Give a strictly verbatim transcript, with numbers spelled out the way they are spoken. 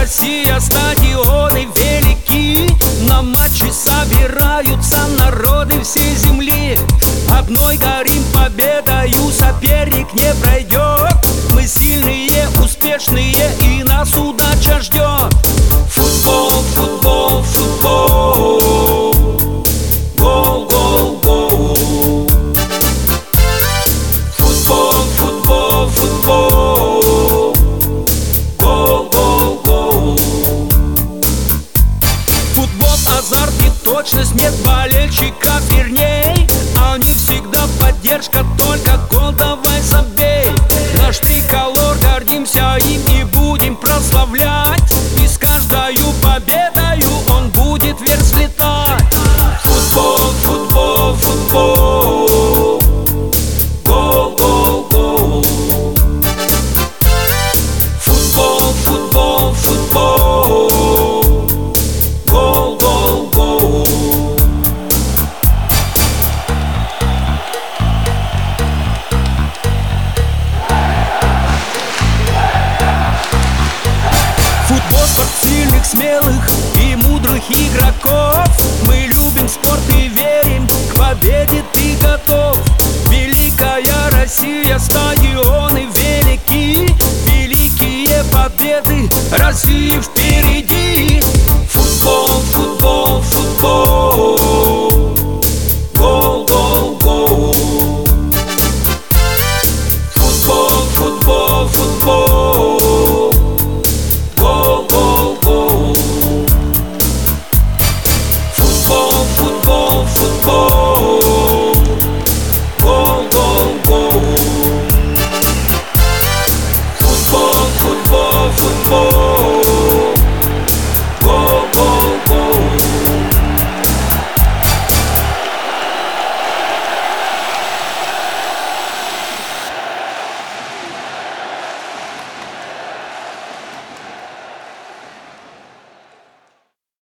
Россия, стадионы велики. На матчи собираются народы всей земли. Одной горим победою соперник не пройдет. Мы сильные, успешные, и нас удача ждет. Футбол, футбол, футбол. Гол, гол, гол. Футбол, футбол, футбол. Гол, гол, гол. Футбол, азарт и точность, нет болельщиков верней. Они всегда поддержка, только гол давай забей. Наш триколор, гордимся им и будем прославлять. И с каждою победою он будет вверх взлетать. Футбол, футбол, футбол. Гол, гол, гол. Футбол, футбол, футбол. Гол, гол, гол. Футбол, спорт сильных, смелых и мудрых игроков. Мы любим спорт и верим, к победе ты готов. Великая Россия, стадионы велики. Великие победы России впереди. Футбол, футбол, футбол. Гол, гол, гол. Футбол, футбол, футбол. Гол, гол, гол. Футбол, футбол, футбол. Гол, гол, гол. Футбол, футбол, футбол.